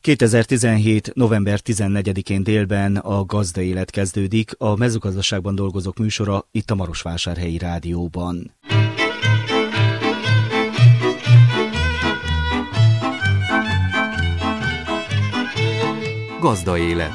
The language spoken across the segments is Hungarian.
2017. november 14-én délben a Gazda Élet kezdődik, a mezőgazdaságban dolgozók műsora itt a Marosvásárhelyi Rádióban. Gazda Élet.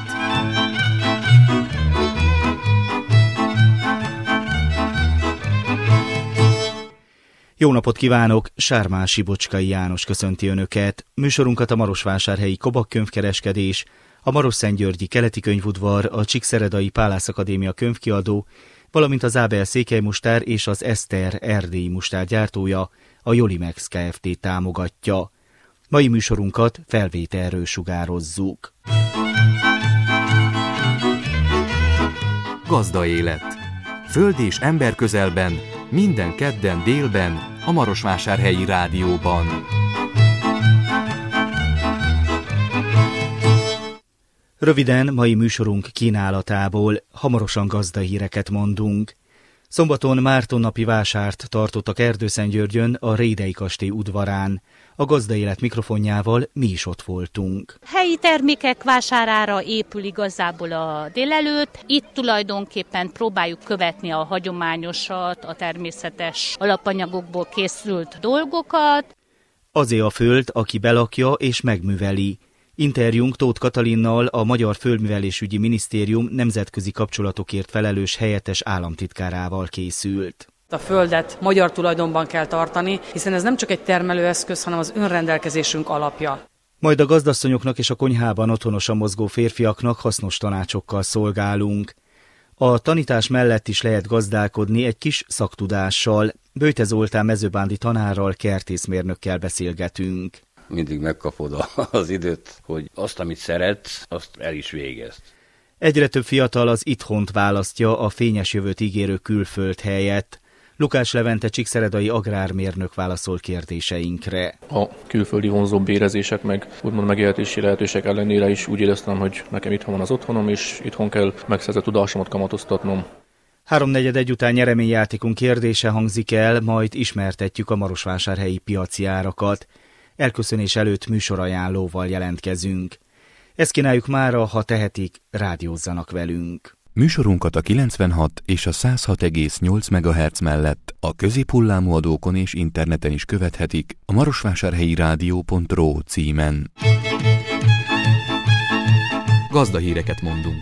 Jó napot kívánok! Sármási Bocskai János köszönti Önöket. Műsorunkat a Marosvásárhelyi Kobak könyvkereskedés, a Marosszentgyörgyi Keleti Könyvudvar, a Csíkszeredai Pálász Akadémia könyvkiadó, valamint az Ábel Székelymustár és az Eszter erdélyi mustár gyártója, a Jolimex Kft. Támogatja. Mai műsorunkat felvételről sugározzuk. Gazda Élet. Föld és ember közelben, minden kedden délben, a Marosvásárhelyi Rádióban. Röviden mai műsorunk kínálatából hamarosan gazdahíreket mondunk. Szombaton Mártonnapi vásárt tartottak Erdőszentgyörgyön a Rédei kastély udvarán. A Gazda Élet mikrofonjával mi is ott voltunk. Helyi termékek vásárára épül igazából a délelőtt. Itt tulajdonképpen próbáljuk követni a hagyományosat, a természetes alapanyagokból készült dolgokat. Azé a föld, aki belakja és megműveli. Interjúnk Tóth Katalinnal, a Magyar Földművelésügyi Minisztérium nemzetközi kapcsolatokért felelős helyettes államtitkárával készült. A földet magyar tulajdonban kell tartani, hiszen ez nem csak egy termelőeszköz, hanem az önrendelkezésünk alapja. Majd a gazdasszonyoknak és a konyhában otthonosan mozgó férfiaknak hasznos tanácsokkal szolgálunk. A tanítás mellett is lehet gazdálkodni egy kis szaktudással. Böjte Zoltán mezőbándi tanárral, kertészmérnökkel beszélgetünk. Mindig megkapod az időt, hogy azt, amit szeretsz, azt el is végezd. Egyre több fiatal az itthont választja a fényes jövőt ígérő külföld helyett. Lukács Levente csíkszeredai agrármérnök válaszol kérdéseinkre. A külföldi vonzó bérezések meg úgymond megélhetési lehetőségek ellenére is úgy éreztem, hogy nekem itthon van az otthonom, és itthon kell megszerzett tudásomat kamatoztatnom. 3/4 után nyereményjátékunk kérdése hangzik el, majd ismertetjük a marosvásárhelyi piaci árakat. Elköszönés előtt műsorajánlóval jelentkezünk. Ezt kínáljuk mára, ha tehetik, rádiózzanak velünk. Műsorunkat a 96 és a 106,8 MHz mellett a középhullámú adókon és interneten is követhetik a marosvásárhelyirádió.ro címen. Gazdahíreket mondunk.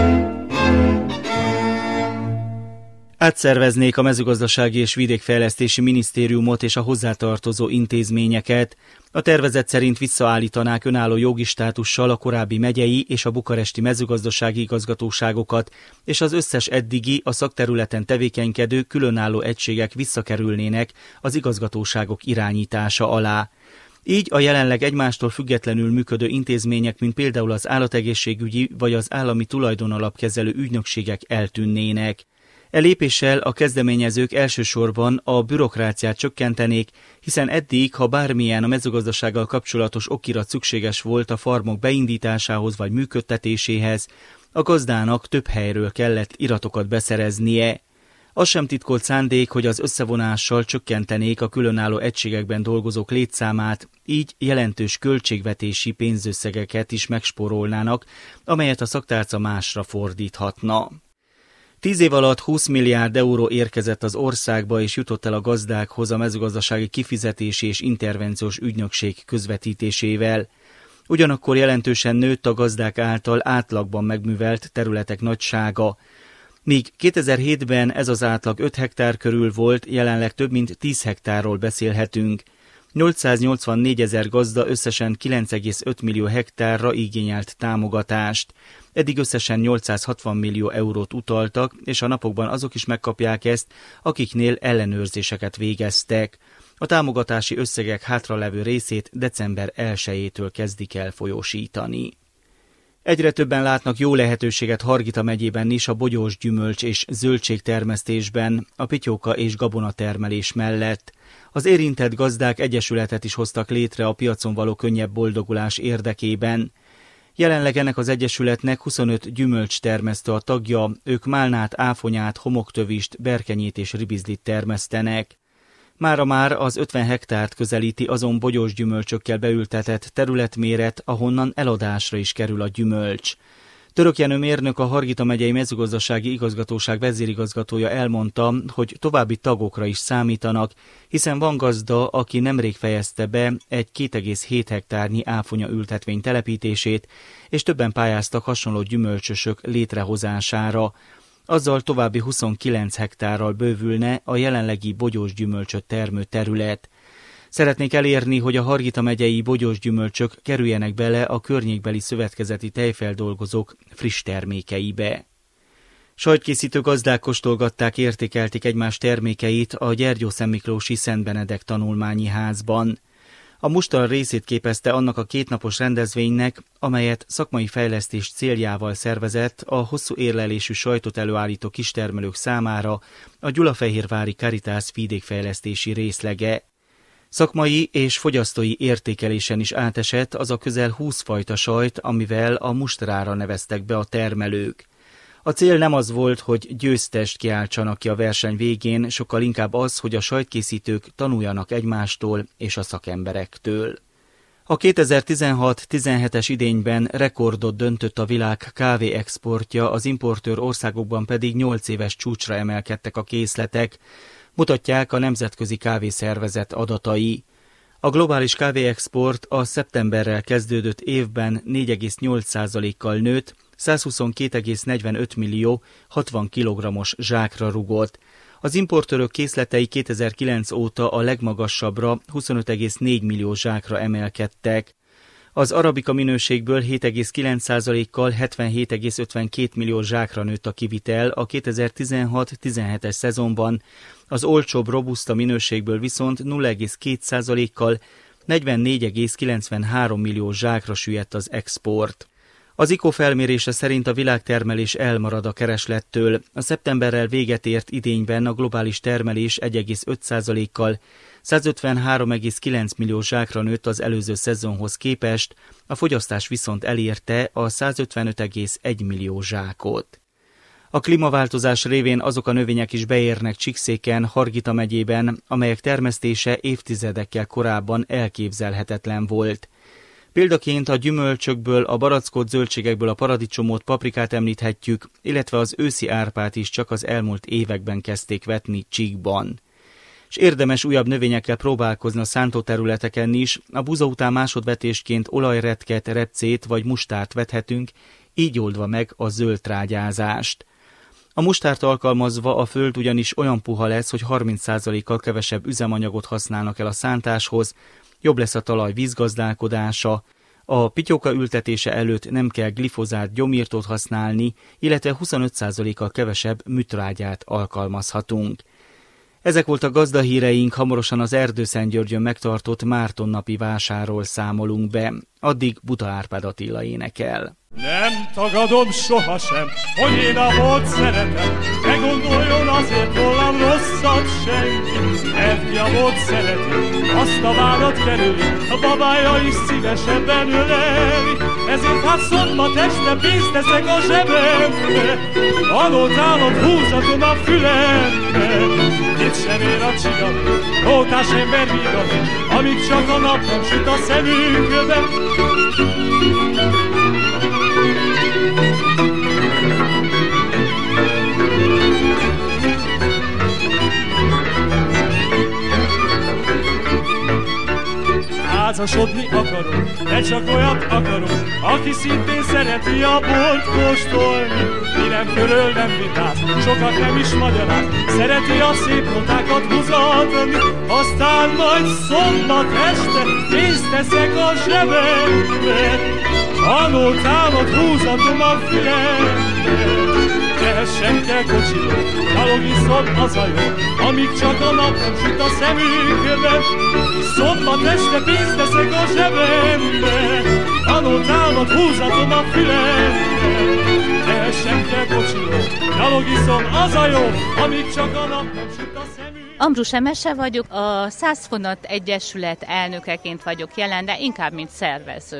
Átszerveznék a Mezőgazdasági és Vidékfejlesztési Minisztériumot és a hozzátartozó intézményeket. A tervezet szerint visszaállítanák önálló jogi státussal a korábbi megyei és a bukaresti mezőgazdasági igazgatóságokat, és az összes eddigi a szakterületen tevékenykedő különálló egységek visszakerülnének az igazgatóságok irányítása alá. Így a jelenleg egymástól függetlenül működő intézmények, mint például az állategészségügyi vagy az állami tulajdonalapkezelő ügynökségek eltűnnének. E lépéssel a kezdeményezők elsősorban a bürokráciát csökkentenék, hiszen eddig, ha bármilyen a mezőgazdasággal kapcsolatos okirat szükséges volt a farmok beindításához vagy működtetéséhez, a gazdának több helyről kellett iratokat beszereznie. Az sem titkolt szándék, hogy az összevonással csökkentenék a különálló egységekben dolgozók létszámát, így jelentős költségvetési pénzösszegeket is megspórolnának, amelyet a szaktárca másra fordíthatna. 10 év alatt 20 milliárd euró érkezett az országba és jutott el a gazdákhoz a mezőgazdasági kifizetési és intervenciós ügynökség közvetítésével. Ugyanakkor jelentősen nőtt a gazdák által átlagban megművelt területek nagysága. Míg 2007-ben ez az átlag 5 hektár körül volt, jelenleg több mint 10 hektárról beszélhetünk. 884 000 gazda összesen 9,5 millió hektárra igényelt támogatást. Eddig összesen 860 millió eurót utaltak, és a napokban azok is megkapják ezt, akiknél ellenőrzéseket végeztek. A támogatási összegek hátralevő részét december 1-től kezdik el folyósítani. Egyre többen látnak jó lehetőséget Hargita megyében is a bogyós gyümölcs és zöldségtermesztésben, a pityóka és gabonatermelés mellett. Az érintett gazdák egyesületet is hoztak létre a piacon való könnyebb boldogulás érdekében. Jelenleg ennek az egyesületnek 25 gyümölcstermesztő a tagja, ők málnát, áfonyát, homoktövist, berkenyét és ribizlit termesztenek. Mára már az 50 hektárt közelíti azon bogyós gyümölcsökkel beültetett területméret, ahonnan eladásra is kerül a gyümölcs. Török Jenő mérnök, a Hargita megyei mezőgazdasági igazgatóság vezérigazgatója elmondta, hogy további tagokra is számítanak, hiszen van gazda, aki nemrég fejezte be egy 2,7 hektárnyi áfonya ültetvény telepítését, és többen pályáztak hasonló gyümölcsösök létrehozására. Azzal további 29 hektárral bővülne a jelenlegi bogyós gyümölcsöt termő terület. Szeretnék elérni, hogy a Hargita megyei bogyós gyümölcsök kerüljenek bele a környékbeli szövetkezeti tejfeldolgozók friss termékeibe. Sajtkészítő gazdák kóstolgatták, értékelték egymás termékeit a Gyergyószentmiklósi Szent Benedek tanulmányi házban. A mustal részét képezte annak a kétnapos rendezvénynek, amelyet szakmai fejlesztés céljával szervezett a hosszú érlelésű sajtot előállító kistermelők számára a Gyulafehérvári Caritas vidékfejlesztési részlege. Szakmai és fogyasztói értékelésen is átesett az a közel 20 fajta sajt, amivel a mustrára neveztek be a termelők. A cél nem az volt, hogy győztest kiáltsanak ki a verseny végén, sokkal inkább az, hogy a sajtkészítők tanuljanak egymástól és a szakemberektől. A 2016-17-es idényben rekordot döntött a világ kávé exportja, az importőr országokban pedig 8 éves csúcsra emelkedtek a készletek, mutatják a Nemzetközi Kávészervezet adatai. A globális kávéexport a szeptemberrel kezdődött évben 4,8%-kal nőtt, 122,45 millió 60 kg-os zsákra rugott. Az importőrök készletei 2009 óta a legmagasabbra, 25,4 millió zsákra emelkedtek. Az arabika minőségből 7,9%-kal 77,52 millió zsákra nőtt a kivitel a 2016-17-es szezonban, az olcsóbb robusta minőségből viszont 0,2%-kal 44,93 millió zsákra süllyedt az export. Az ICO felmérése szerint a világtermelés elmarad a kereslettől. A szeptemberrel véget ért idényben a globális termelés 1,5%-kal 153,9 millió zsákra nőtt az előző szezonhoz képest, a fogyasztás viszont elérte a 155,1 millió zsákot. A klímaváltozás révén azok a növények is beérnek Csíkszéken, Hargita megyében, amelyek termesztése évtizedekkel korábban elképzelhetetlen volt. Példaként a gyümölcsökből, a barackot, zöldségekből a paradicsomot, paprikát említhetjük, illetve az őszi árpát is csak az elmúlt években kezdték vetni Csíkban. És érdemes újabb növényekkel próbálkozni a szántóterületeken is, a buza után másodvetésként olajretket, repcét vagy mustárt vethetünk, így oldva meg a zöld trágyázást. A mustárt alkalmazva a föld ugyanis olyan puha lesz, hogy 30%-kal kevesebb üzemanyagot használnak el a szántáshoz, jobb lesz a talaj vízgazdálkodása, a pityóka ültetése előtt nem kell glifozát, gyomírtót használni, illetve 25%-kal kevesebb műtrágyát alkalmazhatunk. Ezek voltak gazdahíreink, hamarosan az Erdőszentgyörgyön megtartott Mártonnapi vásáról számolunk be. Addig Buta Árpád Attila énekel. Nem tagadom sohasem, hogy én a volt szeretem, ne gondoljon azért rólam rosszat senki, mert ki a volt szereti, azt a vádat kerüli, a babája is szívesebben öleli, ezért hát szombat este pénzt teszek a zsebembe, adott állat húzatom a fülembe, itt sem ér a csiga, rótás ember viga, amíg csak a nap nem süt a szemünkbe. Házasodni akarok, de csak olyat akarok, aki szintén szereti a bort kóstolni. Mi nem köröl, nem vitáz, sokat nem is magyaráz, szereti a szép notákat húzatni. Aztán majd szombat este pénzt teszek a zsebembe, a nótámat húzatom a fülembe. Sem kell kocsiba, gyalog iszom az a jó, amíg csak a nap nem süt a szemünkbe. Szombat este pénzt teszek a zsebembe, a nótámat húzatom a fülembe. Sem kell kocsiba, gyalog iszom az a jó, amíg csak a nap nem süt a szemünkbe. Ambrus Emese vagyok, a 100 Fonat Egyesület elnökeként vagyok jelen, de inkább mint szervező.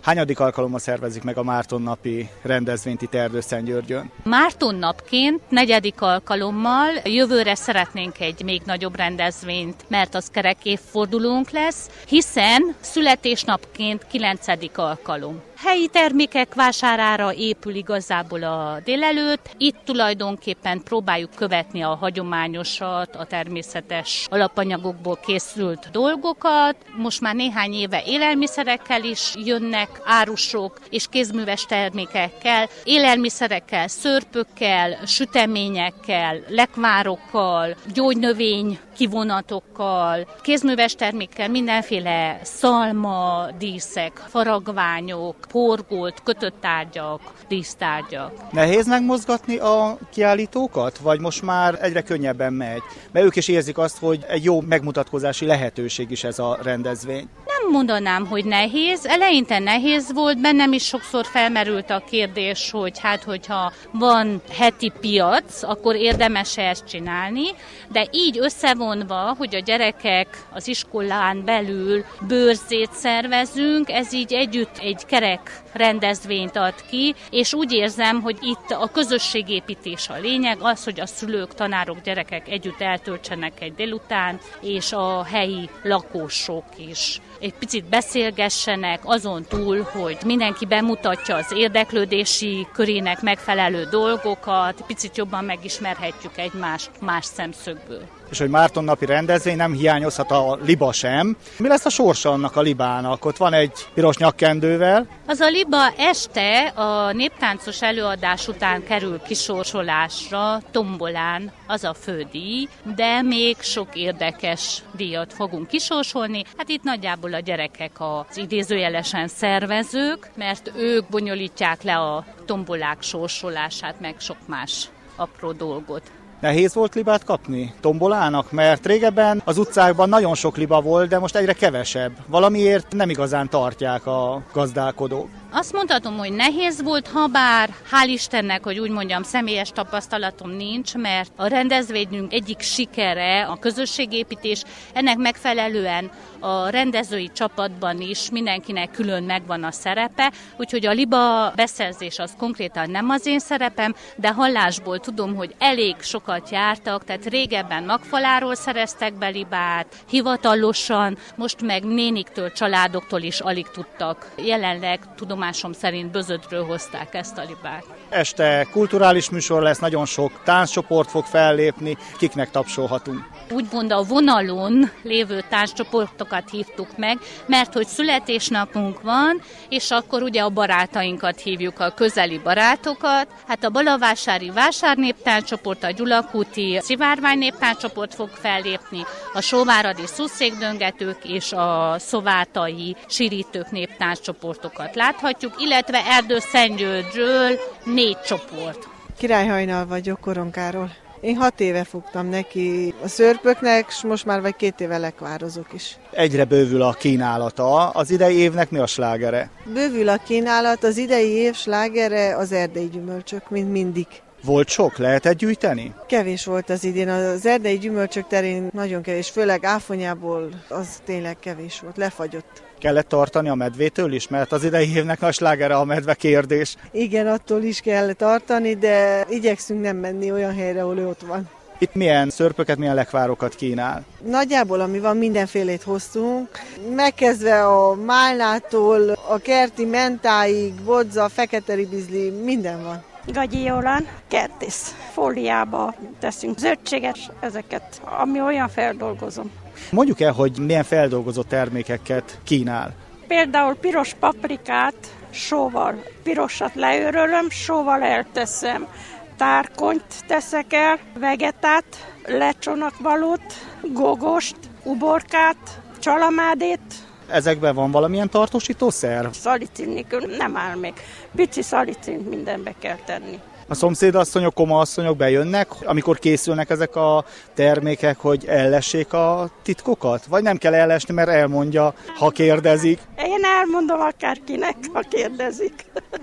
Hányadik alkalommal szervezik meg a Márton-napi rendezvényt itt Erdőszentgyörgyön? Márton-napként 4. alkalommal, jövőre szeretnénk egy még nagyobb rendezvényt, mert az kerek évfordulónk lesz, hiszen születésnapként 9. alkalom. Helyi termékek vásárára épül igazából a délelőtt. Itt tulajdonképpen próbáljuk követni a hagyományosat, a természetes alapanyagokból készült dolgokat. Most már néhány éve élelmiszerekkel is jönnek árusok, és kézműves termékekkel, élelmiszerekkel, szörpökkel, süteményekkel, lekvárokkal, gyógynövény kivonatokkal, kézműves termékkel, mindenféle szalma, díszek, faragványok, porgót, kötött tárgyak, dísztárgyak. Nehéz megmozgatni a kiállítókat, vagy most már egyre könnyebben megy? Mert ők is érzik azt, hogy egy jó megmutatkozási lehetőség is ez a rendezvény. Nem mondanám, hogy nehéz. Eleinte nehéz volt, bennem is sokszor felmerült a kérdés, hogy hogyha van heti piac, akkor érdemes ezt csinálni, de így összevonva, hogy a gyerekek az iskolán belül bőrzét szervezünk, ez így együtt egy kerek rendezvényt ad ki, és úgy érzem, hogy itt a közösségépítés a lényeg, az, hogy a szülők, tanárok, gyerekek együtt eltöltsenek egy délután, és a helyi lakosok is egy picit beszélgessenek azon túl, hogy mindenki bemutatja az érdeklődési körének megfelelő dolgokat, picit jobban megismerhetjük egymást más szemszögből. És hogy Márton-napi rendezvény, nem hiányozhat a liba sem. Mi lesz a sorsa annak a libának? Ott van egy piros nyakkendővel. Az a liba este a néptáncos előadás után kerül kisorsolásra, tombolán, az a fődíj, de még sok érdekes díjat fogunk kisorsolni. Hát itt nagyjából a gyerekek az idézőjelesen szervezők, mert ők bonyolítják le a tombolák sorsolását, meg sok más apró dolgot. Nehéz volt libát kapni tombolának, mert régebben az utcákban nagyon sok liba volt, de most egyre kevesebb. Valamiért nem igazán tartják a gazdálkodók. Azt mondhatom, hogy nehéz volt, habár hál' Istennek, hogy úgy mondjam, személyes tapasztalatom nincs, mert a rendezvényünk egyik sikere a közösségépítés, ennek megfelelően a rendezői csapatban is mindenkinek külön megvan a szerepe, úgyhogy a liba beszerzés az konkrétan nem az én szerepem, de hallásból tudom, hogy elég sokat jártak, tehát régebben Magfaláról szereztek be libát, hivatalosan, most meg néniktől, családoktól is alig tudtak. Jelenleg tudomásom szerint Bözödről hozták ezt a libát. Este kulturális műsor lesz, nagyon sok tánccsoport fog fellépni, kiknek tapsolhatunk. Úgymond a vonalon lévő tánccsoportokat hívtuk meg, mert hogy születésnapunk van, és akkor ugye a barátainkat hívjuk, a közeli barátokat. Hát a Balavásári Vásárnéptánccsoport, a Gyulakúti Szivárványnéptánccsoport fog fellépni, a Sóváradi Szuszékdöngetők és a Szovátai Sirítők néptánccsoportokat láthatjuk, illetve Erdőszentgyörgyről 4 csoport. Királyhajnal vagyok, Koronkáról. Én 6 éve fogtam neki a szörpöknek, és most már vagy 2 éve lekvározok is. Egyre bővül a kínálata. Az idei évnek mi a slágere? Bővül a kínálat, az idei év slágere az erdei gyümölcsök, mint mindig. Volt sok? Lehetett gyűjteni? Kevés volt az idén. Az erdei gyümölcsök terén nagyon kevés, főleg áfonyából az tényleg kevés volt, lefagyott. Kellett tartani a medvétől is, mert az idei évnek a slágere a medve kérdés. Igen, attól is kell tartani, de igyekszünk nem menni olyan helyre, ahol ő ott van. Itt milyen szörpöket, milyen lekvárokat kínál? Nagyjából, ami van, mindenfélét hoztunk. Megkezdve a málnától, a kerti mentáig, bodza, fekete ribizli, minden van. Gagyi Jólán, kertész. Fóliába teszünk zöldséget, ezeket, ami olyan feldolgozom. Mondjuk el, hogy milyen feldolgozott termékeket kínál. Például piros paprikát sóval. Pirosat leőrölöm, sóval elteszem. Tárkonyt teszek el, vegetát, lecsónakvalót, gogost, uborkát, csalamádét. Ezekben van valamilyen tartósítószer? Szalicin nélkül nem áll még. Pici szalicint mindenbe kell tenni. A szomszédasszonyok, komaasszonyok bejönnek, amikor készülnek ezek a termékek, hogy ellessék a titkokat? Vagy nem kell ellesni, mert elmondja, ha kérdezik? Én elmondom akárkinek, ha kérdezik.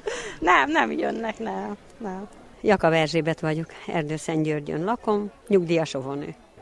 Nem jönnek, nem. Jakab Erzsébet vagyok, Erdőszentgyörgyön lakom, nyugdíjas óvónő.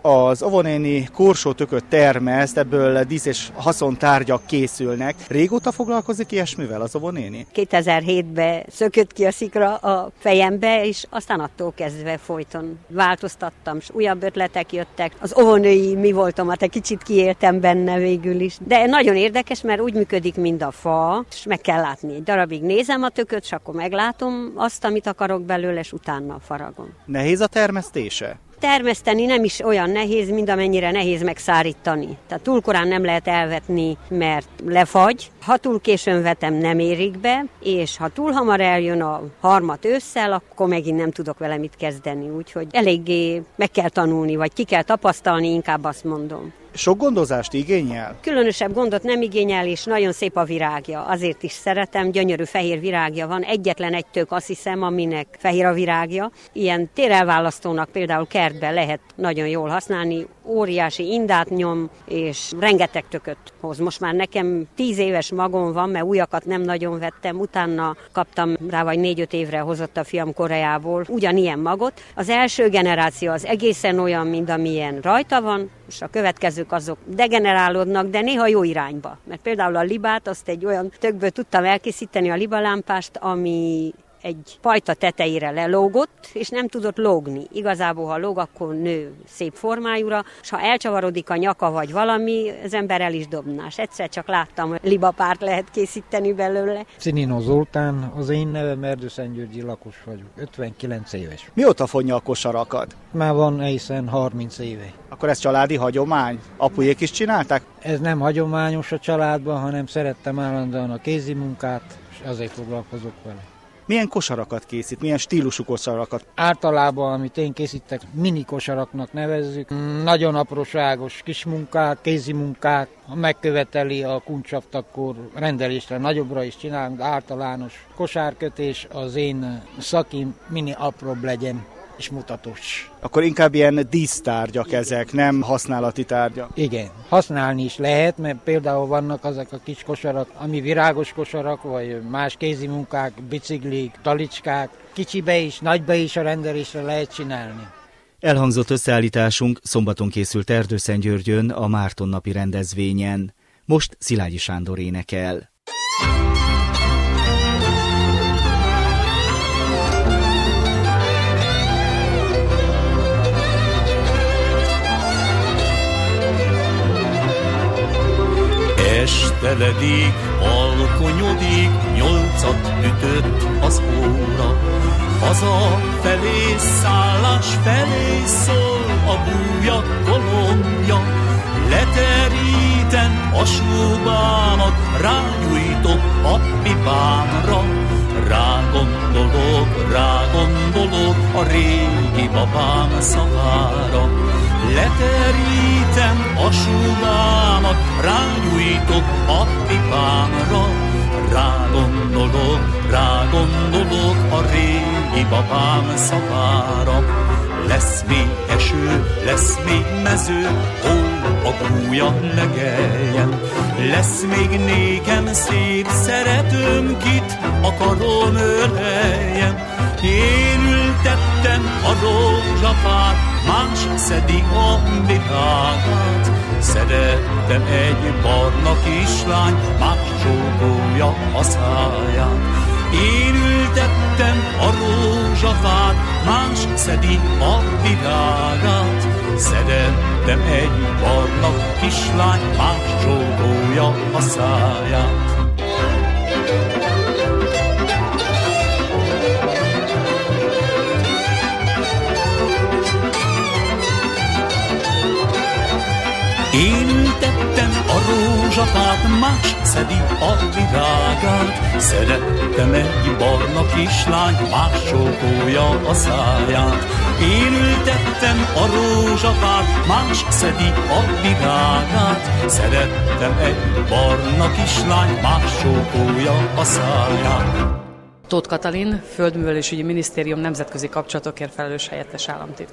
Az óvónéni korsótököt termeszt, ebből dísz- és haszontárgyak készülnek. Régóta foglalkozik ilyesmivel az óvónéni? 2007-ben szökött ki a szikra a fejembe, és aztán attól kezdve folyton változtattam, és újabb ötletek jöttek. Az óvónői mi voltomat egy kicsit kiéltem benne végül is. De nagyon érdekes, mert úgy működik, mint a fa, és meg kell látni. Egy darabig nézem a tököt, és akkor meglátom azt, amit akarok belőle, és utána faragom. Nehéz a termesztése? Termeszteni nem is olyan nehéz, mint amennyire nehéz megszárítani. Tehát túl korán nem lehet elvetni, mert lefagy. Ha túl későn vetem, nem érik be, és ha túl hamar eljön a harmat ősszel, akkor megint nem tudok vele mit kezdeni. Úgyhogy eléggé meg kell tanulni, vagy ki kell tapasztalni, inkább azt mondom. Sok gondozást igényel? Különösebb gondot nem igényel, és nagyon szép a virágja. Azért is szeretem, gyönyörű fehér virágja van. Egyetlen egy tök, azt hiszem, aminek fehér a virágja. Ilyen térelválasztónak például kertben lehet nagyon jól használni. Óriási indát nyom, és rengeteg tököt hoz. Most már nekem 10 éves magom van, mert újakat nem nagyon vettem. Utána kaptam rá, vagy 4-5 évre hozott a fiam Koreából ugyanilyen magot. Az első generáció az egészen olyan, mint amilyen rajta van, és a következők azok degenerálódnak, de néha jó irányba. Mert például a libát, azt egy olyan tökből tudtam elkészíteni, a libalámpást, ami egy pajta tetejére lelógott, és nem tudott lógni. Igazából, ha lóg, akkor nő szép formájúra, és ha elcsavarodik a nyaka vagy valami, az ember el is dobná. És egyszer csak láttam, hogy libapárt lehet készíteni belőle. Cinino Zoltán, az én nevem, Erdőszentgyörgyi lakos vagyok, 59 éves. Mióta fonja a kosarakat? Már van egészen 30 éve. Akkor ez családi hagyomány? Apujék is csinálták? Ez nem hagyományos a családban, hanem szerettem állandóan a kézi munkát, és azért foglalkozok vele. Milyen kosarakat készít? Milyen stílusú kosarakat? Általában, amit én készítek, mini kosaraknak nevezzük. Nagyon apróságos kis munkák, kézi munkák. Ha megköveteli a kuncshaft, akkor rendelésre nagyobbra is csinálunk, de általános kosárkötés az én szakim mini apróbb legyen és mutatós. Akkor inkább ilyen dísztárgyak ezek, nem használati tárgyak? Igen, használni is lehet, mert például vannak azok a kis kosarak, ami virágos kosarak, vagy más kézi munkák, biciklik, talicskák. Kicsibe is, nagybe is a rendelésre lehet csinálni. Elhangzott összeállításunk szombaton készült Erdőszentgyörgyön a Márton napi rendezvényen. Most Szilágyi Sándor énekel. Esteledik, alkonyodik, 8-at ütött az óra. Hazafelé, szállás felé szól a bújat kolomja. Leterítem a súbámat, rágyújtok a pipámra. Rágondolok a régi babám szavára. Leterítem a súbámat, rágyújtok a pipámra. Rágondolok a régi babám szavára. Lesz még eső, lesz még mező, hol a gúlya legeljen. Lesz még nékem szép szeretőm, kit akarom öleljen. Én ültettem a rózsafát, más szedi a virágát. Szerettem egy barna kislány, más csókolja a száját. Én ültettem a rózsafát, más szedi a virágát. Szerettem egy barna kislány, más csókolja a száját. Én ültettem a rózsafát, más szedi a virágát. Szerettem egy barna kislány, más csókolja a száját. Én ültettem a rózsafát, más szedi a virágát. Szerettem egy barna kislány, más csókolja a száját. Tóth Katalin, Földművelésügyi Minisztérium nemzetközi kapcsolatokért felelős helyettes államtitkár.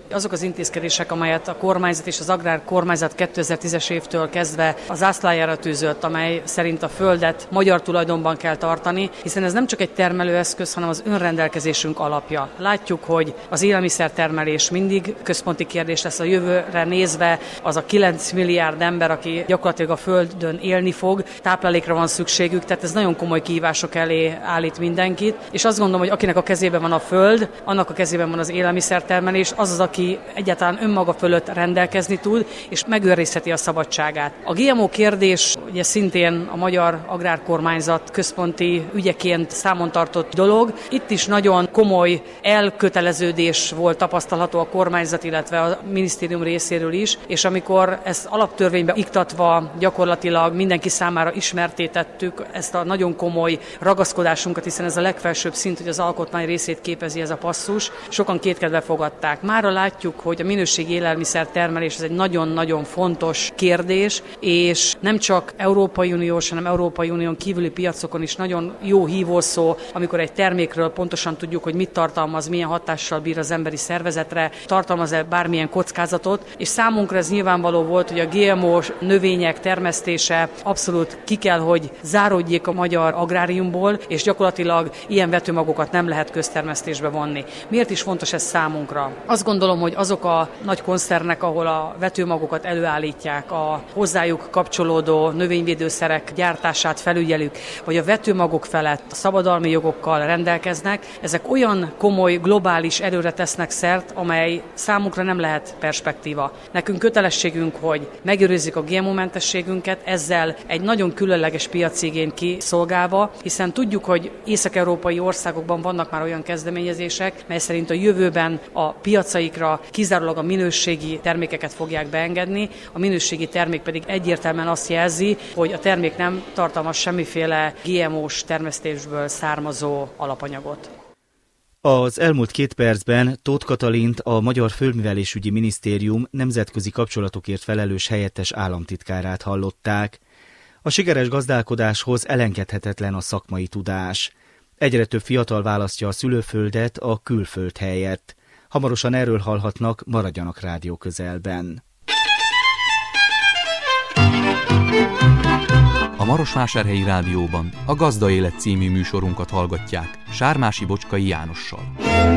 Azok az intézkedések, amelyet a kormányzat és az agrárkormányzat 2010-es évtől kezdve a zászlájára tűzött, amely szerint a földet magyar tulajdonban kell tartani, hiszen ez nem csak egy termelőeszköz, hanem az önrendelkezésünk alapja. Látjuk, hogy az élelmiszertermelés mindig központi kérdés lesz a jövőre nézve, az a 9 milliárd ember, aki gyakorlatilag a földön élni fog, táplálékra van szükségük, tehát ez nagyon komoly kihívások elé állít mindenkit, és azt gondolom, hogy akinek a kezében van a föld, annak a kezében van az élelmiszertermelés, az, aki egyáltalán önmaga fölött rendelkezni tud, és megőrizheti a szabadságát. A GMO kérdés ugye szintén a magyar agrárkormányzat központi ügyeként számon tartott dolog. Itt is nagyon komoly elköteleződés volt tapasztalható a kormányzat, illetve a minisztérium részéről is, és amikor ezt alaptörvénybe iktatva gyakorlatilag mindenki számára ismertétettük ezt a nagyon komoly ragaszkodásunkat, hiszen ez a legfelsőbb szint, hogy az alkotmány részét képezi ez a passzus, sokan kétkedve fogadták. Mára látjuk, hogy a minőségi élelmiszer termelés ez egy nagyon-nagyon fontos kérdés, és nem csak Európai Uniós, hanem Európai Unión kívüli piacokon is nagyon jó hívószó, amikor egy termékről pontosan tudjuk, hogy mit tartalmaz, milyen hatással bír az emberi szervezetre, tartalmaz-e bármilyen kockázatot, és számunkra ez nyilvánvaló volt, hogy a GMO növények termesztése abszolút ki kell, hogy záródjék a magyar agráriumból, és gyakorlatilag ilyen vetőmagokat nem lehet köztermesztésbe vonni. Miért is fontos ez számunkra? Azt gondolom, hogy azok a nagy koncernek, ahol a vetőmagokat előállítják, a hozzájuk kapcsolódó növényvédőszerek gyártását felügyelük, vagy a vetőmagok felett a szabadalmi jogokkal rendelkeznek, ezek olyan komoly globális erőre tesznek szert, amely számunkra nem lehet perspektíva. Nekünk kötelességünk, hogy megőrizzük a GMO-mentességünket, ezzel egy nagyon különleges piacigényt kiszolgálva, hiszen tudjuk, hogy észak-európai országokban vannak már olyan kezdeményezések, mely szerint a jövőben a piacaikra kizárólag a minőségi termékeket fogják beengedni, a minőségi termék pedig egyértelműen azt jelzi, hogy a termék nem tartalmaz semmiféle GMO-s termesztésből származó alapanyagot. Az elmúlt 2 percben Tóth Katalint, a Magyar Földművelésügyi Minisztérium nemzetközi kapcsolatokért felelős helyettes államtitkárát hallották. A sikeres gazdálkodáshoz elengedhetetlen a szakmai tudás. Egyre több fiatal választja a szülőföldet a külföld helyett. Hamarosan erről hallhatnak, maradjanak rádió közelben. A Marosvásárhelyi Rádióban a Gazda Élet című műsorunkat hallgatják Sármási Bocskai Jánossal.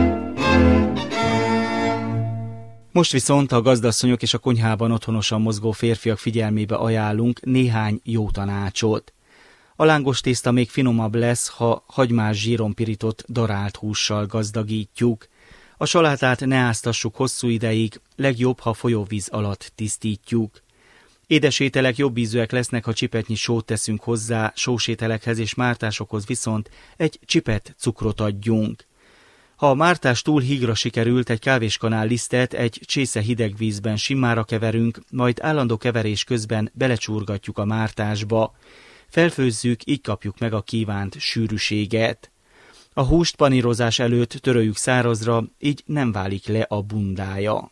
Most viszont a gazdasszonyok és a konyhában otthonosan mozgó férfiak figyelmébe ajánlunk néhány jó tanácsot. A lángos tészta még finomabb lesz, ha hagymás zsíron pirított darált hússal gazdagítjuk. A salátát ne áztassuk hosszú ideig, legjobb, ha folyóvíz alatt tisztítjuk. Édes ételek jobb ízűek lesznek, ha csipetnyi sót teszünk hozzá, sós ételekhez és mártásokhoz viszont egy csipet cukrot adjunk. Ha a mártás túl hígra sikerült, egy kávéskanál lisztet egy csésze hideg vízben simmára keverünk, majd állandó keverés közben belecsurgatjuk a mártásba. Felfőzzük, így kapjuk meg a kívánt sűrűséget. A húst panírozás előtt töröljük szárazra, így nem válik le a bundája.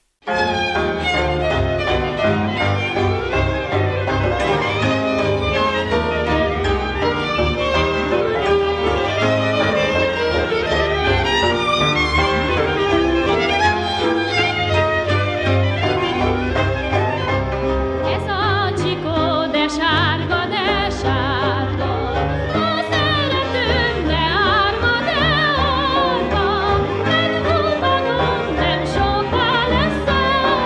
Sokkal lesz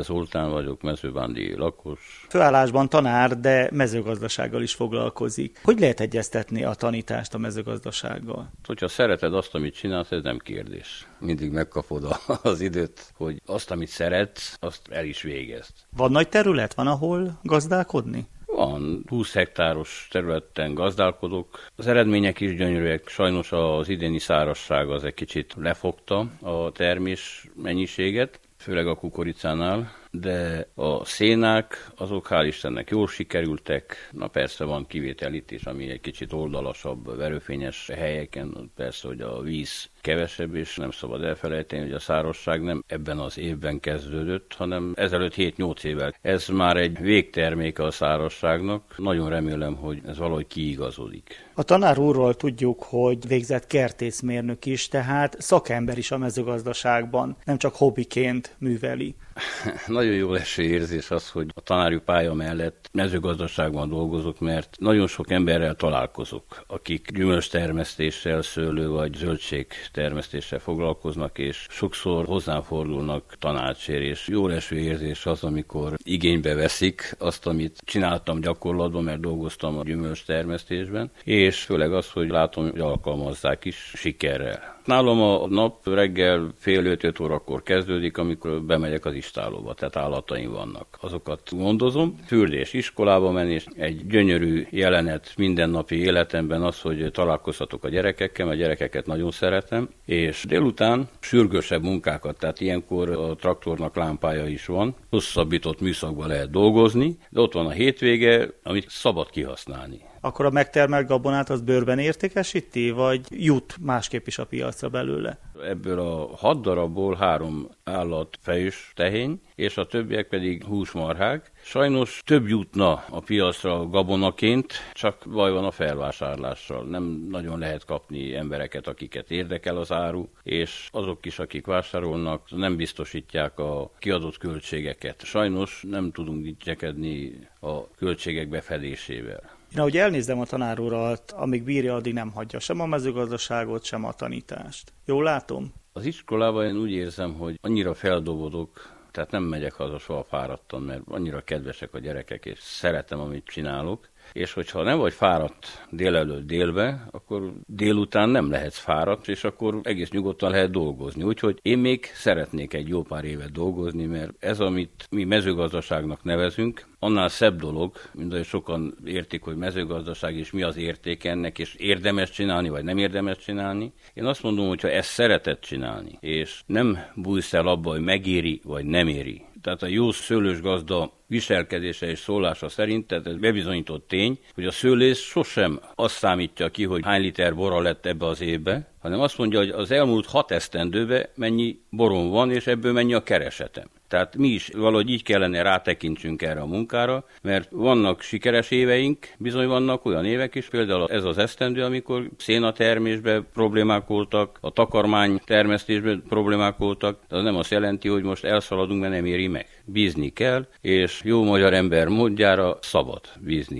Zoltán vagyok, mezőbándi lakos. Főállásban tanár, de mezőgazdasággal is foglalkozik. Hogy lehet egyeztetni a tanítást a mezőgazdasággal? Hogyha szereted azt, amit csinálsz, ez nem kérdés. Mindig megkapod az időt, hogy azt, amit szeretsz, azt el is végezd. Van nagy terület? Van, ahol gazdálkodni? Van, 20 hektáros területen gazdálkodok. Az eredmények is gyönyörűek. Sajnos az idéni szárazság az egy kicsit lefogta a termés mennyiséget, főleg a kukoricánál, de a szénák azok hál' Istennek jól sikerültek. Na persze van kivétel itt is, ami egy kicsit oldalasabb, verőfényes helyeken, persze, hogy a víz kevesebb, és nem szabad elfelejteni, hogy a szárazság nem ebben az évben kezdődött, hanem ezelőtt 7-8 évvel. Ez már egy végterméke a szárazságnak. Nagyon remélem, hogy ez valahogy kiigazodik. A tanár úrról tudjuk, hogy végzett kertészmérnök is, tehát szakember is a mezőgazdaságban, nem csak hobbiként műveli. Nagyon jó eső érzés az, hogy a tanári pálya mellett mezőgazdaságban dolgozok, mert nagyon sok emberrel találkozok, akik gyümölcstermesztéssel, szőlő vagy zöldségtermesztéssel foglalkoznak, és sokszor hozzám fordulnak tanácsért, és jó eső érzés az, amikor igénybe veszik azt, amit csináltam gyakorlatban, mert dolgoztam a gyümölcstermesztésben, és főleg az, hogy látom, hogy alkalmazzák is sikerrel. Nálam a nap reggel 4:30-5 órakor kezdődik, amikor bemegyek az istálóba, tehát állataim vannak. Azokat gondozom, fürdés, iskolába menés, egy gyönyörű jelenet mindennapi életemben az, hogy találkozhatok a gyerekekkel, a gyerekeket nagyon szeretem, és délután sürgősebb munkákat, tehát ilyenkor a traktornak lámpája is van, hosszabbított műszakban lehet dolgozni, de ott van a hétvége, amit szabad kihasználni. Akkor a megtermelt gabonát az bőrben értékesíti, vagy jut másképp is a piacra belőle? Ebből a 6 darabból 3 állatfejős tehén, és a többiek pedig húsmarhák. Sajnos több jutna a piacra gabonaként, csak baj van a felvásárlással. Nem nagyon lehet kapni embereket, akiket érdekel az áru, és azok is, akik vásárolnak, nem biztosítják a kiadott költségeket. Sajnos nem tudunk dicsekedni a költségek befedésével. Én ahogy elnézem a tanár urat, amíg bírja, addig nem hagyja sem a mezőgazdaságot, sem a tanítást. Jól látom? Az iskolában én úgy érzem, hogy annyira feldobodok, tehát nem megyek haza soha fáradtan, mert annyira kedvesek a gyerekek, és szeretem, amit csinálok. És hogyha nem vagy fáradt délelőtt délbe, akkor délután nem lehetsz fáradt, és akkor egész nyugodtan lehet dolgozni. Úgyhogy én még szeretnék egy jó pár évet dolgozni, mert ez, amit mi mezőgazdaságnak nevezünk, annál szebb dolog, mint ahogy sokan értik, hogy mezőgazdaság és mi az érték ennek, és érdemes csinálni, vagy nem érdemes csinálni. Én azt mondom, hogy ha ezt szereted csinálni, és nem bújsz el abba, hogy megéri, vagy nem éri. Tehát a jó szőlős gazda viselkedése és szólása szerint, tehát ez bebizonyított tény, hogy a szőlész sosem azt számítja ki, hogy hány liter bora lett ebbe az évbe, hanem azt mondja, hogy az elmúlt 6 esztendőben mennyi borom van, és ebből mennyi a keresetem. Tehát mi is valahogy így kellene rátekintsünk erre a munkára, mert vannak sikeres éveink, bizony vannak olyan évek is, például ez az esztendő, amikor szénatermésben problémák voltak, a takarmány termesztésben problémák voltak, de az nem azt jelenti, hogy most elszaladunk, mert nem éri meg. Bízni kell, és jó magyar ember módjára szabad bízni.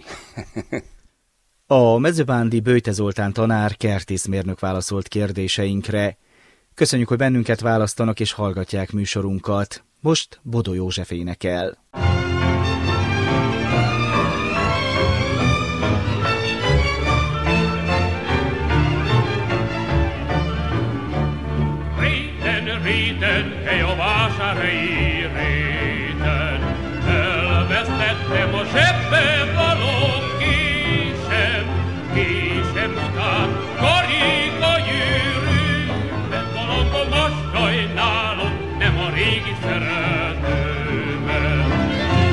A mezőbándi Böjte Zoltán tanár kertészmérnök válaszolt kérdéseinkre. Köszönjük, hogy bennünket választanak és hallgatják műsorunkat. Most Bodó József énekel. Réten, hely a vásárhelyi réten, elvesztettem a zsebbe való késem után, karika gyűrűben, valahol most sajnálom, nem a régi szeretőmet.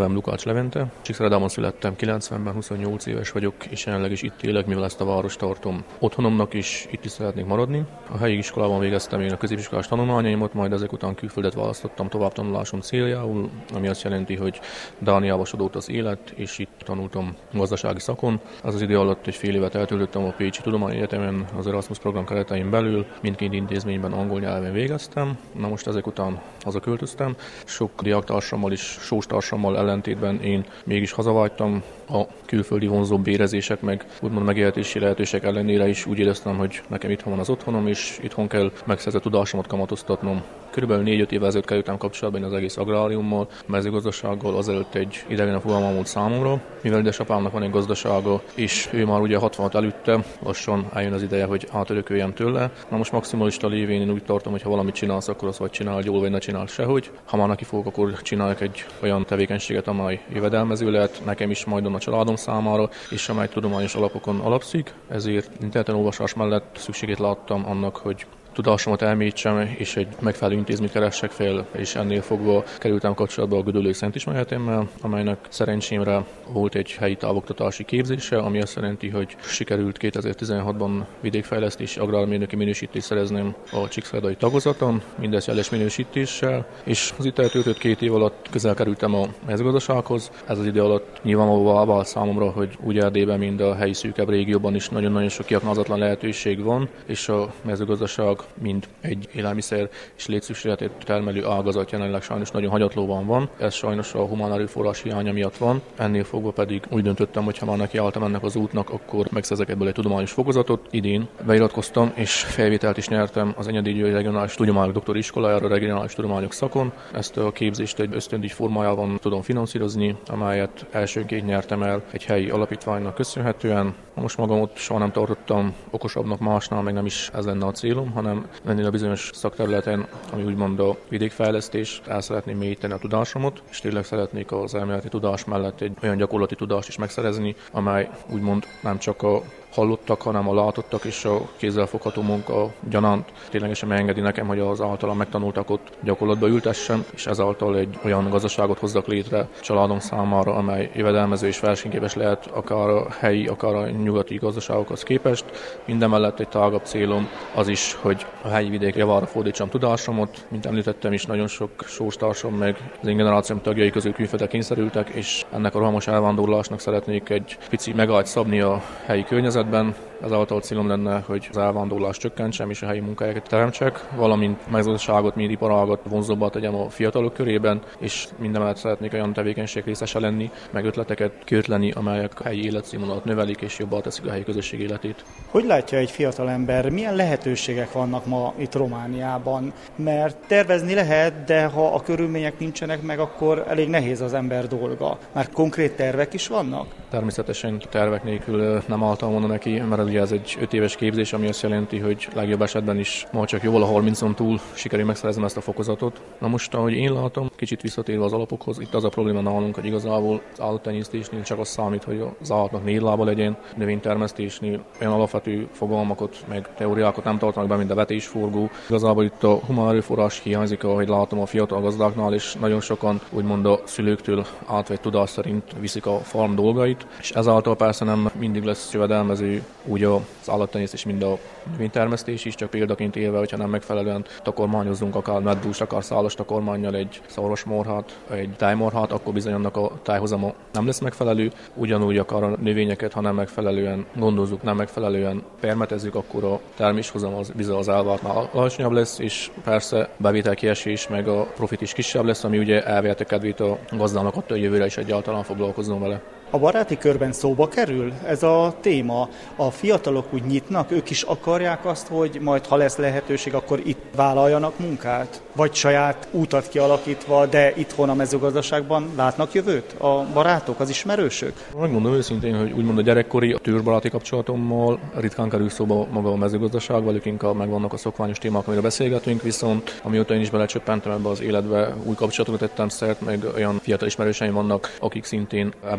nevem Lukács Levente. Csíkszeredában születtem 90-ben, 28 éves vagyok, és jelenleg is itt élek, mivel ezt a várost tartom otthonomnak is, itt is szeretnék maradni. A helyi iskolában végeztem én a középiskolás tanulmányaimat, majd ezek után külföldet választottam továbbtanulásom céljául, ami azt jelenti, hogy Dániába sodort az élet, és itt tanultam gazdasági szakon. Az idő alatt egy fél évet eltöltöttem a Pécsi Tudományegyetemen, az Erasmus program keretein belül, mindkét intézményben angol nyelven végeztem. Na most ezek után hazaköltöztem. Sok diáktársammal és sóstársammal ellentétben én mégis hazavágytam. A külföldi vonzó bérezések meg úgymond megélhetési lehetőségek ellenére is úgy éreztem, hogy nekem itthon van az otthonom, és itthon kell megszerzett tudásomat kamatoztatnom. Körülbelül 4-5 évvel ezelőtt kerültem kapcsolatban az egész agráriummal, mezőgazdasággal, azelőtt egy idegen fogalmam volt számomra. Mivel édesapámnak van egy gazdasága, és ő már ugye 60-at elütte, lassan eljön az ideje, hogy átörököljem tőle. Na most maximalista lévén én úgy tartom, hogy ha valamit csinálsz, akkor azt vagy csinálj jól, vagy ne csinálj sehogy. Ha már neki fogok, akkor csináljak egy olyan tevékenységet, amely jövedelmező lehet nekem is, majd a családom számára, és amely tudományos alapokon alapszik. Ezért interneten olvasás mellett szükségét láttam annak, hogy tudásomat elmélyítsem, és egy megfelelő intézményt keressek fel, és ennél fogva kerültem kapcsolatba a Gödöllői Szent István Egyetemmel, amelynek szerencsémre volt egy helyi távoktatási képzése, ami azt jelenti, hogy sikerült 2016-ban vidékfejlesztési agrármérnöki minősítést szereznem a csíkszeredai tagozaton, mindez jeles minősítéssel, és az itt eltöltött 2 év alatt közel kerültem a mezőgazdasághoz. Ez az idő alatt nyilvánvalóan vált számomra, hogy úgy Erdélyben, mind a helyi szűkebb régióban is nagyon-nagyon sok kiaknázatlan lehetőség van, és a mezőgazdaság mind egy élelmiszer és létszükségletét termelő ágazat jelenleg sajnos nagyon hagyatlóban van. Ez sajnos a humán erőforrás hiánya miatt van. Ennél fogva pedig úgy döntöttem, hogy ha már nekiálltam ennek az útnak, akkor megszerzek ebből egy tudományos fokozatot. Idén beiratkoztam, és felvételt is nyertem az Enyedi Győri Regionális Tudományok Doktori Iskolájára, regionális tudományok szakon. Ezt a képzést egy ösztöndíj formájában tudom finanszírozni, amelyet elsőként nyertem el egy helyi alapítványnak köszönhetően. Most magam ott soha nem tartottam okosabbnak másnál, meg nem is ez lenne a célom, hanem ennél a bizonyos szakterületen, ami úgymond a vidékfejlesztés, el szeretném mélyíteni a tudásomat, és tényleg szeretnék az elméleti tudás mellett egy olyan gyakorlati tudást is megszerezni, amely úgymond nem csak a hallottak, hanem a látottak és a kézzelfogható munka gyanánt ténylegesen megengedi nekem, hogy az általam megtanultakot gyakorlatba ültessem, és ezáltal egy olyan gazdaságot hozzak létre családom számára, amely jövedelmező és versenyképes lehet akár a helyi, akár a nyugati gazdaságokhoz képest. Mindemellett egy tágabb célom az is, hogy a helyi vidék javára fordítsam tudásomat. Mint említettem is, nagyon sok sóstársam meg az én generációm tagjai közül külföldre kényszerültek, és ennek a rohamos elvándorlásnak szeretnék egy pici megállt szabni a helyi környezetben. Ezáltal célom lenne, hogy az elvándorlást csökkentsem és a helyi munkahelyeket teremtsek, valamint mezőgazdaságot, mint iparágat vonzóbbá tegyem a fiatalok körében, és mindemellett szeretnék olyan tevékenység részese lenni, meg ötleteket kötleni, amelyek a helyi életszínvonalat növelik és jobbá teszik a helyi közösség életét. Hogy látja egy fiatalember, milyen lehetőségek vannak ma itt Romániában? Mert tervezni lehet, de ha a körülmények nincsenek meg, akkor elég nehéz az ember dolga. Már konkrét tervek is vannak? Természetesen tervek nélkül nem álltam volna neki, mert ugye ez egy 5 éves képzés, ami azt jelenti, hogy legjobb esetben is ma csak jóval a 30-on túl sikerül megszereznem ezt a fokozatot. Na most, ahogy én látom, kicsit visszatérve az alapokhoz, itt az a probléma nálunk, hogy igazából az állattenyésztésnél csak az számít, hogy az állatnak 4 lába legyen, növénytermesztésnél olyan alapvető fogalmakat, meg teóriákat nem tartanak be, mint a vetésforgó. Igazából itt a humán erőforrás hiányzik, ahogy látom a fiatal gazdáknál, és nagyon sokan úgymond a szülőktől átvett tudás szerint viszik a farm dolgait, és ezáltal persze nem mindig lesz jövedelmező úgy az állattenyésztés, mint a növénytermesztés is, csak példaként élve, hogyha nem megfelelően takormányozzunk akár medvúst, akár szálas takormánnyal egy szarvasmarhát, egy tejmarhát, akkor bizony annak a tájhozama nem lesz megfelelő. Ugyanúgy akár a növényeket, ha nem megfelelően gondozzuk, nem megfelelően permetezzük, akkor a terméshozam az bizony az elvártnál alacsonyabb lesz, és persze bevételkiesés meg a profit is kisebb lesz, ami ugye elveheti kedvét a gazdának attól, hogy jövőre is egyáltalán foglalkozzon vele. A baráti körben szóba kerül ez a téma? A fiatalok úgy nyitnak, ők is akarják azt, hogy majd ha lesz lehetőség, akkor itt vállaljanak munkát? Vagy saját útat kialakítva, de itthon a mezőgazdaságban látnak jövőt a barátok, az ismerősök? Megmondom őszintén, hogy úgymond a gyerekkori, a tőzsbaráti kapcsolatommal ritkán kerül szóba maga a mezőgazdaság, velük inkább megvannak a szokványos témák, amiről beszélgetünk, viszont amióta én is belecsöppentem ebbe az életbe, új kapcsolatokat tettem szert, meg olyan fiatal ismerőseim vannak, akik szintén ebben az ágazatban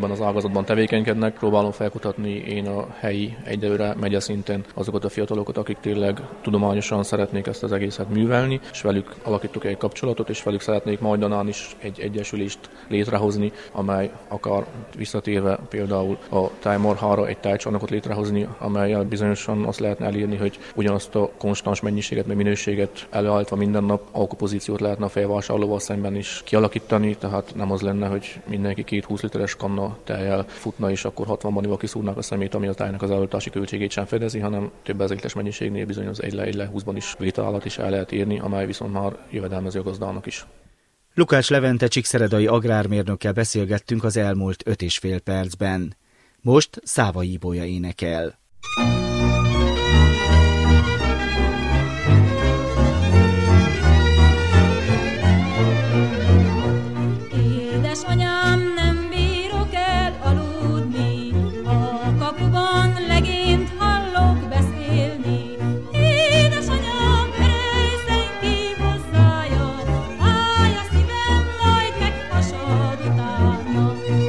ágazatban tevékenykednek. Próbálom felkutatni én a helyi, egyelőre megye szinten azokat a fiatalokat, akik tényleg tudományosan szeretnék ezt az egészet művelni, és velük alakítok egy kapcsolatot, és velük szeretnék majdanán is egy egyesülést létrehozni, amely akár visszatérve például a tájmarhára egy tájcsarnokot létrehozni, amellyel bizonyosan azt lehetne elérni, hogy ugyanazt a konstans mennyiséget, meg minőséget előállítva minden nap alkupozíciót lehetne a felvásárlóval szemben is kialakítani, tehát nem az lenne, hogy mindenki 2 20 literes kanna tejjel futna, és akkor 60-ban kiszúrnák a szemét, ami a tájnak az előállítási költségét sem fedezi, hanem több ezer literes mennyiségnél bizony az 1-20-ban is vételárat is el lehet érni, amely viszont már jövedelmező a gazdának is. Lukács Levente csíkszeredai agrármérnökkel beszélgettünk az elmúlt 5,5 percben. Most Szávai Ibolya énekel. Édesanyám, nem bírok elaludni, a kapuban legényt hallok beszélni. Édesanyám, erejszen ki hozzája, fáj a szívem, majd meghasad utána.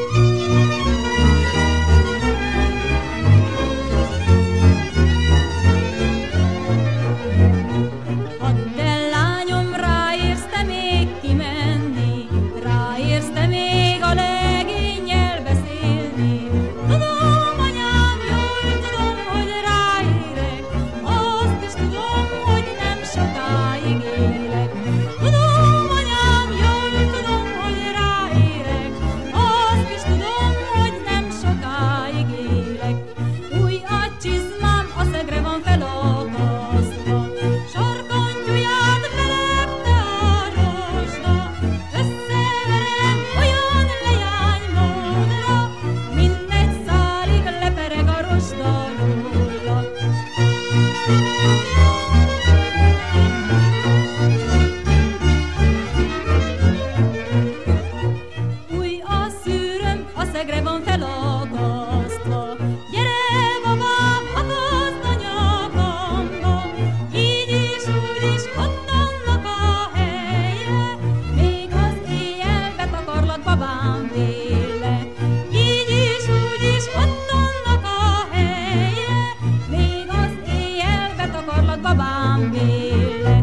Hadd el, lányom, ráérsz te még kimenni, ráérsz te még a legénnyel beszélni. Tudom, anyám, jól tudom, hogy ráérek, azt is tudom, hogy nem sokáig élek. Tudom, anyám, jól tudom, hogy ráérek, azt is tudom, hogy nem sokáig élek. Új a csizmám, a szegre van felakasztva, sarkantyúját belepte a rozsda. Összeverem olyan leánymódra, mindegy szálig lepereg a rozsda róla. Új a szűröm, a szegre van felakasztva, gyere, babám, akaszd a nyakamba, így is, úgy is, ott annak a helyre, még az éjjel betakarlak babám véle. Így is, úgy is, ott annak a helyre, még az éjjel betakarlak babám véle.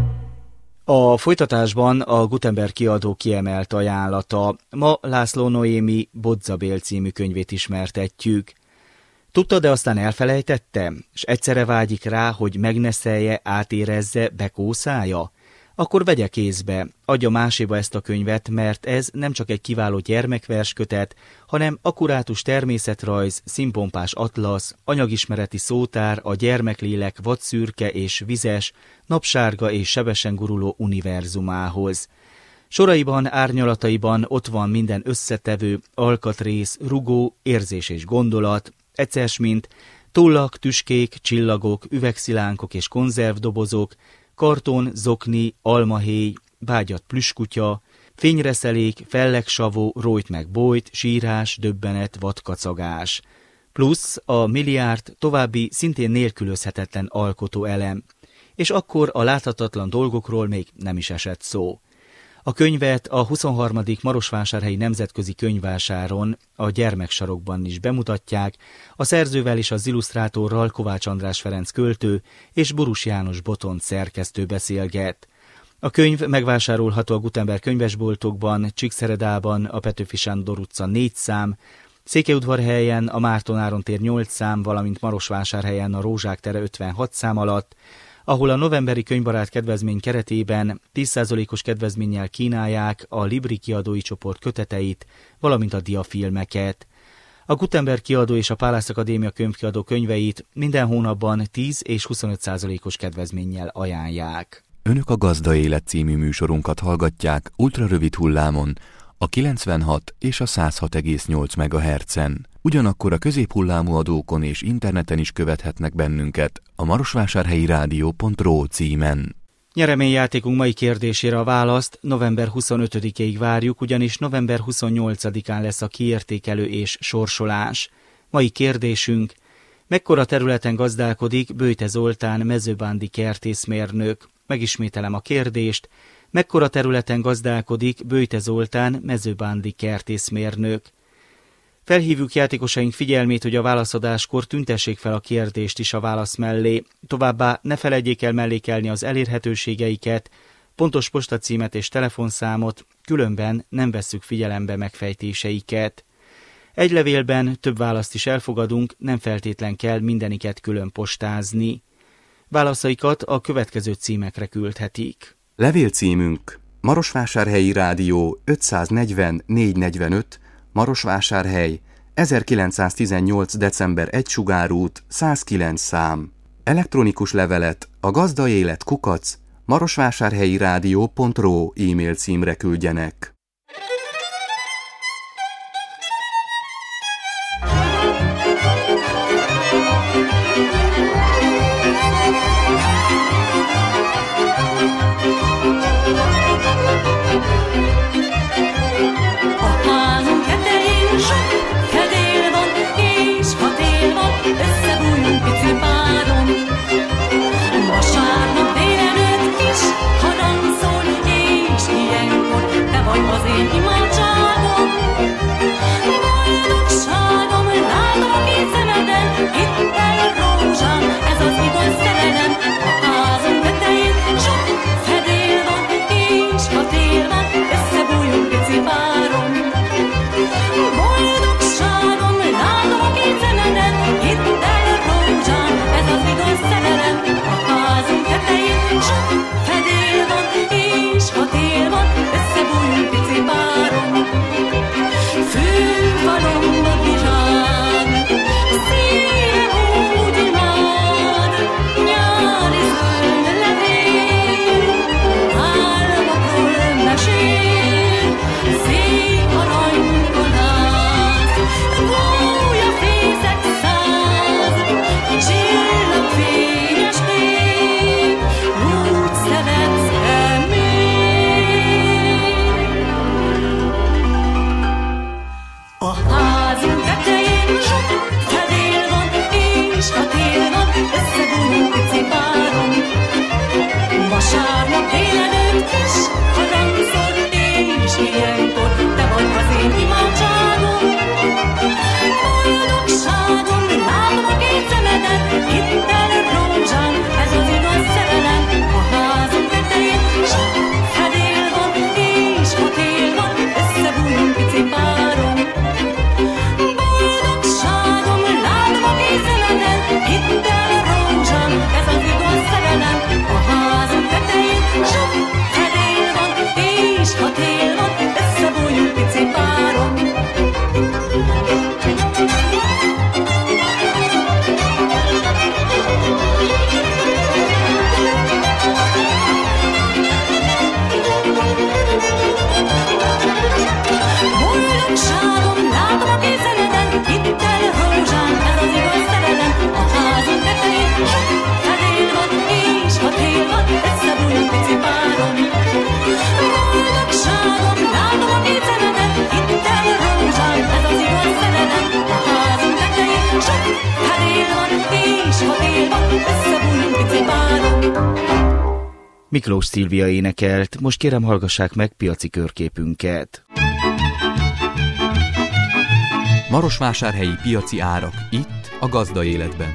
A folytatásban a Gutenberg kiadó kiemelt ajánlata. Ma László Noémi Bodzabél című könyvét ismertetjük. Tudta, de aztán elfelejtette, és egyszerre vágyik rá, hogy megneszelje, átérezze, bekószálja? Akkor vegye kézbe, adja máséba ezt a könyvet, mert ez nem csak egy kiváló gyermekverskötet, hanem akkurátus természetrajz, színpompás atlasz, anyagismereti szótár a gyermeklélek vadszürke és vizes, napsárga és sebesen guruló univerzumához. Soraiban, árnyalataiban ott van minden összetevő, alkatrész, rugó, érzés és gondolat, mint tollak, tüskék, csillagok, üvegszilánkok és konzervdobozok, karton, zokni, almahéj, bágyat plüskutya, fényreszelék, fellegsavó, rojt meg bojt, sírás, döbbenet, vadkacagás. Plusz a milliárd további szintén nélkülözhetetlen alkotó elem. És akkor a láthatatlan dolgokról még nem is esett szó. A könyvet a 23. Marosvásárhelyi Nemzetközi Könyvvásáron, a Gyermeksarokban is bemutatják, a szerzővel és az illusztrátorral Kovács András Ferenc költő és Burus János Botont szerkesztő beszélget. A könyv megvásárolható a Gutenberg könyvesboltokban, Csíkszeredában, a Petőfi Sándor utca 4 szám, Székelyudvarhelyen a Márton Áron tér 8 szám, valamint Marosvásárhelyen a Rózsák tere 56 szám alatt, ahol a novemberi könyvbarát kedvezmény keretében 10%-os kedvezménnyel kínálják a Libri kiadói csoport köteteit, valamint a diafilmeket. A Gutenberg kiadó és a Pálász Akadémia könyvkiadó könyveit minden hónapban 10 és 25%-os kedvezménnyel ajánlják. Önök a Gazda Élet című műsorunkat hallgatják ultrarövid hullámon, a 96 és a 106,8 MHz-en. Ugyanakkor a középhullámú adókon és interneten is követhetnek bennünket a marosvásárhelyi rádió.ro címen. Nyereményjátékunk mai kérdésére a választ november 25-ig várjuk, ugyanis november 28-án lesz a kiértékelő és sorsolás. Mai kérdésünk: mekkora területen gazdálkodik Böjte Zoltán mezőbándi kertészmérnök? Megismételem a kérdést: mekkora területen gazdálkodik Böjte Zoltán mezőbándi kertészmérnök? Felhívjuk játékosaink figyelmét, hogy a válaszadáskor tüntessék fel a kérdést is a válasz mellé. Továbbá ne feledjék el mellékelni az elérhetőségeiket, pontos postacímet és telefonszámot, különben nem vesszük figyelembe megfejtéseiket. Egy levélben több választ is elfogadunk, nem feltétlen kell mindeniket külön postázni. Válaszaikat a következő címekre küldhetik. Levélcímünk: Marosvásárhelyi Rádió 540 445, Marosvásárhely, 1918. december 1 Sugárút, 109 szám. Elektronikus levelet a gazdaélet@marosvásárhelyirádió.ro e-mail címre küldjenek. Miklós Szilvia énekelt, most kérem hallgassák meg piaci körképünket. Marosvásárhelyi piaci árak itt a Gazdaéletben.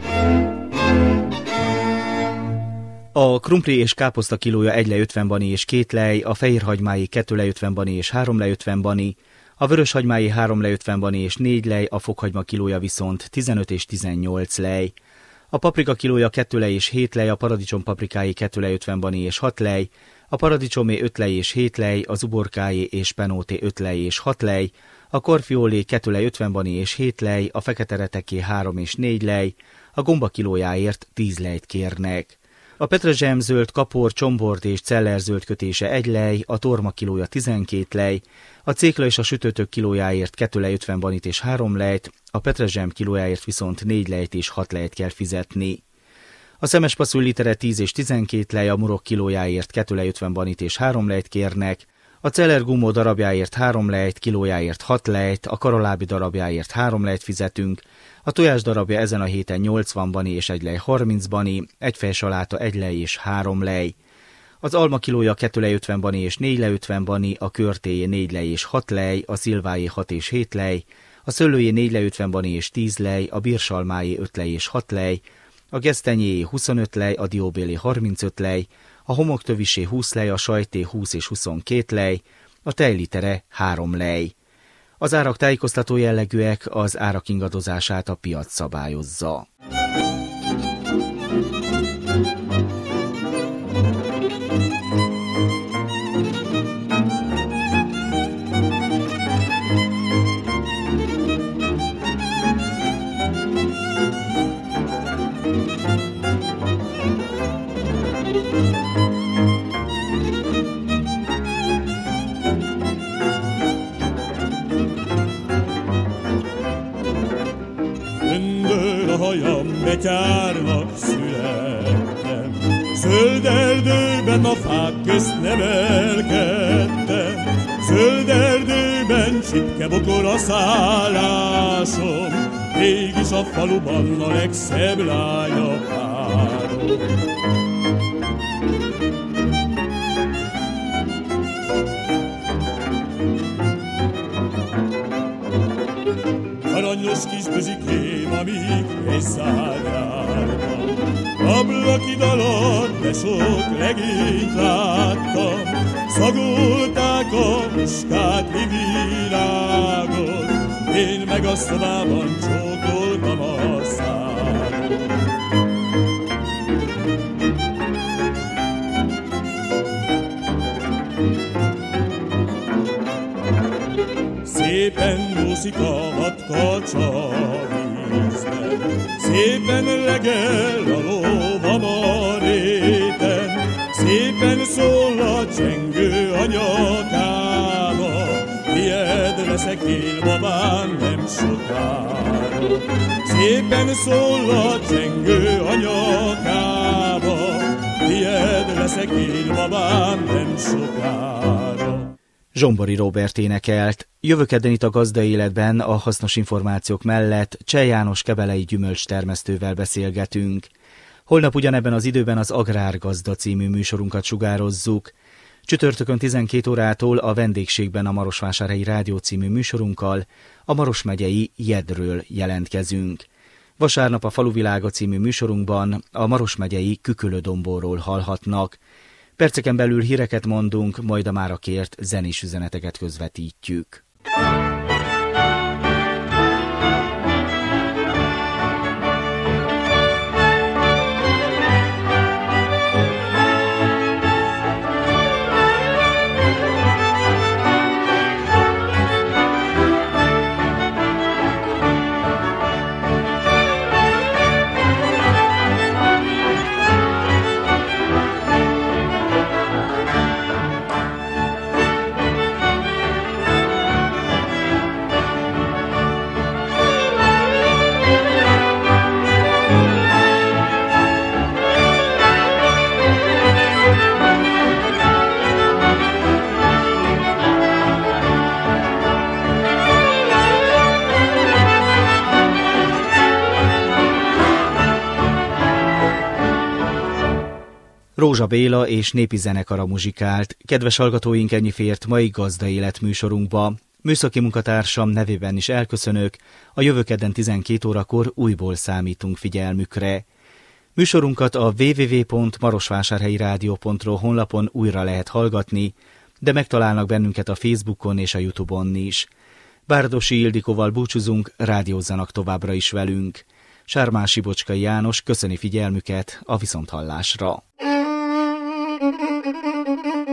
A krumpli és káposzta kilója 1 lej 50 bani és 2 lej, a fehérhagymái 2 lej 50 bani és 3 lej 50 bani, a vöröshagymái 3 lej 50 bani és 4 lej, a fokhagyma kilója viszont 15 és 18 lej. A paprika kilója 2 lej és 7 lej, a paradicsom paprikái 2 lej 50 bani és 6 lej, a paradicsomé 5 lej és 7 lej, az uborkáé és penóté 5 lej és 6 lej, a korfiolé 2 lej 50 bani és 7 lej, a fekete reteké 3 és 4 lej, a gomba kilójáért 10 lejt kérnek. A petrezselyem zöld, kapor, csombord és cellerzöld kötése 1 lej, a torma kilója 12 lej, a cékla és a sütőtök kilójáért 2 lej 50 banit és 3 lejt, a petrezselyem kilójáért viszont 4 lejt és 6 lejt kell fizetni. A szemes passzúj litere 10 és 12 lej, a murok kilójáért 2 lej 50 banit és 3 lejt kérnek, a celler gumó darabjáért 3 lejt, kilójáért 6 lejt, a karalábi darabjáért 3 lejt fizetünk, a tojás darabja ezen a héten 80 bani és 1 lej 30 bani, egy fej saláta 1 lej és 3 lej. Az alma kilója 2 lej 50 bani és 4 lej 50 bani, a körtéjé 4 lej és 6 lej, a szilvájé 6 és 7 lej, a Szőlőjé 4 lej 50 bani és 10 lej, a Birsalmájé 5 lej és 6 lej, a Gesztenyéjé 25 lej, a Dióbélé 35 lej, a Homoktövisé 20 lej, a Sajté 20 és 22 lej, a Tejlitere 3 lej. Az árak tájékoztató jellegűek, az árak ingadozását a piac szabályozza. Betyárnak születtem, zöld erdőben a fák közt nevelkedtem, zöld erdőben csipke bokor a szállásom, mégis a faluban a legszebb lány a párom. Aranyos kis bözsikém, amíg egy szárnyárban, ablakid alatt de sok legényt láttam, szagolták a muskát, mi virágot, én meg a szobában csókoltam a szágot. Szépen úszik a vadkacsa vízben, szépen legel a lóvam a réten, szépen szól a csengő a nyakába, tied leszek én, babám, nem sokára. Szépen szól a csengő a nyakába, tied leszek én, babám, nem sokára. Zsombori Róbert énekelt. Jövő kedden itt a Gazda Életben a hasznos információk mellett Cseh János kebelei gyümölcstermesztővel beszélgetünk. Holnap ugyanebben az időben az Agrárgazda című műsorunkat sugározzuk. Csütörtökön 12 órától a vendégségben a Marosvásárhelyi Rádió című műsorunkkal a Maros megyei Jedről jelentkezünk. Vasárnap a Faluvilága című műsorunkban a Maros megyei Kükülödomborról hallhatnak. Perceken belül híreket mondunk, majd a mára kért zenés üzeneteket közvetítjük. Rózsa Béla és népi zenekara muzsikált. Kedves hallgatóink, ennyi fért mai Gazda Élet műsorunkba. Műszaki munkatársam nevében is elköszönök, a jövő kedden 12 órakor újból számítunk figyelmükre. Műsorunkat a www.marosvásárhelyirádió.ro honlapon újra lehet hallgatni, de megtalálnak bennünket a Facebookon és a YouTube-on is. Bárdosi Ildikóval búcsúzunk, rádiózzanak továbbra is velünk. Sármási Bocskai János köszöni figyelmüket, a viszonthallásra.